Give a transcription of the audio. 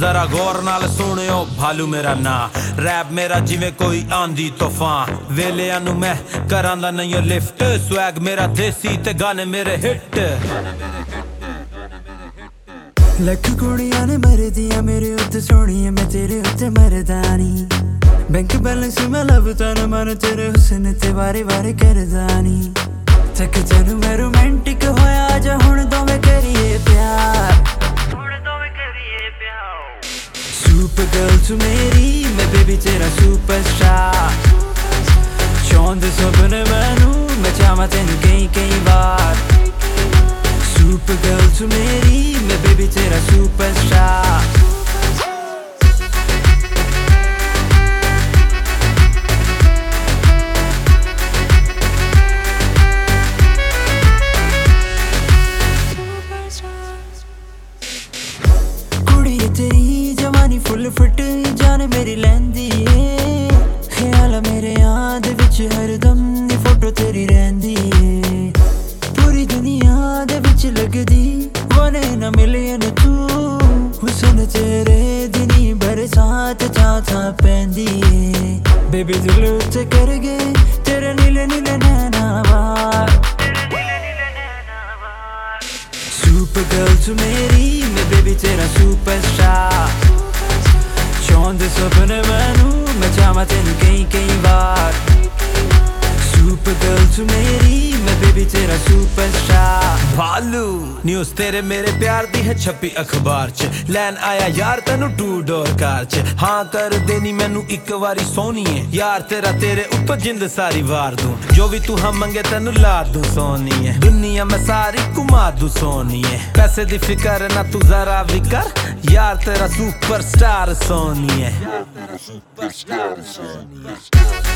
जरा गौर नाल सुनियो भालू मेरा ना रैप मेरा जिवें कोई आंधी तूफान वेलियां नूं मैं करांदा नहीं लिफ्ट स्वैग मेरा देसी ते गाने मेरे हिट लख कुड़ियां ने मरदियां मेरे उत्ते सोहणिए मैं तेरे उत्ते मरदानी बैंक बैलेंस मैं लभदा न मन तेरे हुस्न ते वारे वारे करदानी तक तेनू मैं रोमांटिक होया जा हुण दोवें करिए प्यार सुपर गर्ल तू मेरी मैं बेबी तेरा सुपरस्टार चांद सपने मैनू मैं चाहवां तैनू कई कई बार सुपर गर्ल तू मेरी मैं बेबी तेरा सुपरस्टार तेरी जवानी फुल फिट जान मेरी लैंदी है ख्याल मेरे याद विच हरदम नी फोटो तेरी रहिंदी है पूरी दुनिया दे विच लगदी वने न मिलियन तू हुस्न तेरे दिनी बरसात चाथा पैंदी है बेबी दिल उत्ते कर गए तेरे नीले नीले नैना वार सुपर गर्ल तू मेरी मैं बेबी तेरा सुपरस्टार चांद सपने मैनू मैं चाहवां तैनू कई कई बार सुपर गर्ल तू मेरी मैं बेबी तेरा सुपरस्टार भालू न्यूज़ तेरे मेरे प्यार दी है छपी अखबार च लैन आया यार तेनू टू डोर कार च हाँ कर देनी मैनू एक वारी सोहणीए यार तेरा तेरे उत्तो जिंद सारी वार दूं जो भी तू हम मंगे तेनू ला दूं सोहणीए दुनिया मैं सारी घुमा दूं सोहणीए पैसे दी फिकर ना तू जरा भी कर यार तेरा सुपरस्टार सोहणीए